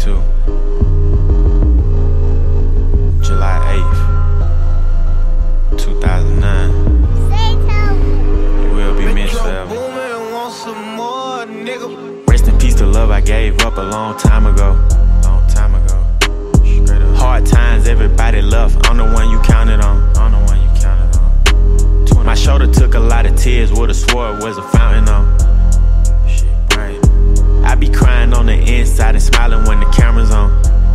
to. July 8th, 2009. You will be missed forever. Rest in peace to love I gave up a long time ago. Hard times, everybody left. I'm the one you counted on. My shoulder took a lot of tears. Would've swore it was a fountain on. I be crying on the inside and smiling when the camera's on.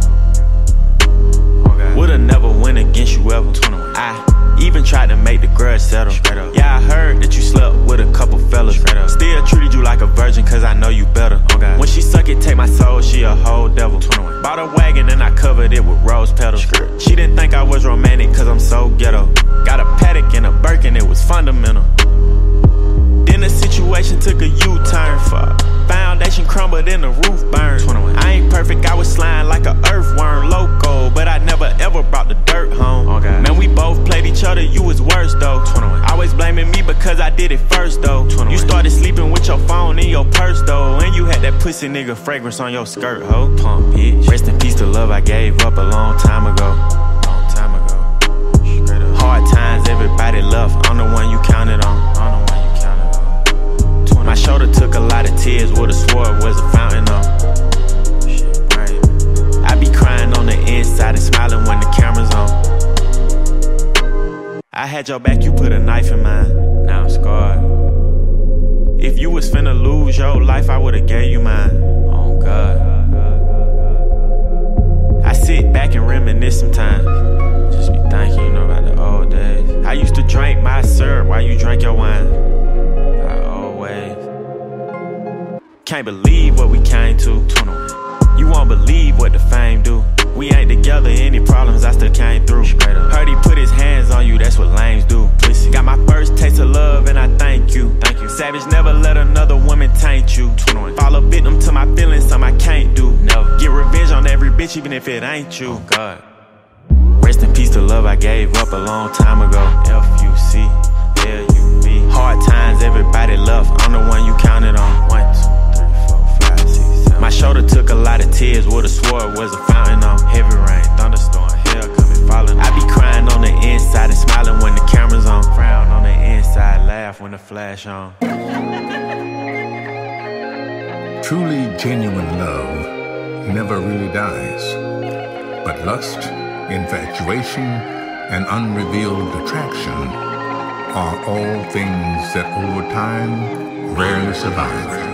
Would've never went against you ever. I even tried to make the grudge settle. Yeah, I heard that you slept with a couple fellas. Still treated you like a virgin cause I know you better. When she suck it, take my soul, she a whole devil. Bought a wagon and I covered it with rose petals. She didn't think I was romantic cause I'm so ghetto. Got a paddock and a Birkin, it was fundamental. Then the situation took a U-turn. Foundation crumbled and the roof burned. I ain't perfect, I was sliding like an earthworm loco, but I never ever brought the dirt home. Man, we both played each other, you was worse though. Always blaming me because I did it first though. You started sleeping with your phone in your purse though, and you had that pussy nigga fragrance on your skirt, ho. Pump, bitch. Rest in peace to love I gave up a long time ago. Hard times, everybody left. I'm the one you counted on. My shoulder took a lot of tears. Would've swore it was a fountain on. I be crying on the inside and smiling when the camera's on. I had your back, you put a knife in mine. Now I'm scarred. If you was finna lose your life, I would've gave you mine. Oh God. I sit back and reminisce sometimes. Just be thinking, you know, about the old days. I used to drink my syrup while you drank your wine. I always. Can't believe what we came to. You won't believe what the fame do. We ain't together, any problems I still came through. Heard he put his hands on you, that's what lames do. Got my first taste of love and I thank you. Savage never let another woman taint you. Fall a victim to my feelings, something I can't do. Never get revenge on every bitch even if it ain't you. Oh God. Rest in peace to love I gave up a long time ago. F-U-C-L-U-V. Hard times, everybody left. I'm the one you counted on. 1, 2, 3, 4, 5, 6, 7. My shoulder took a lot of tears. Would've swore it was a fountain on. Heavy rain, thunderstorm, hell coming falling. I be crying on the inside and smiling when the camera's on. Frown on the inside, laugh when the flash on. Truly genuine love never really dies, but lust, infatuation, and unrevealed attraction are all things that over time rarely survive.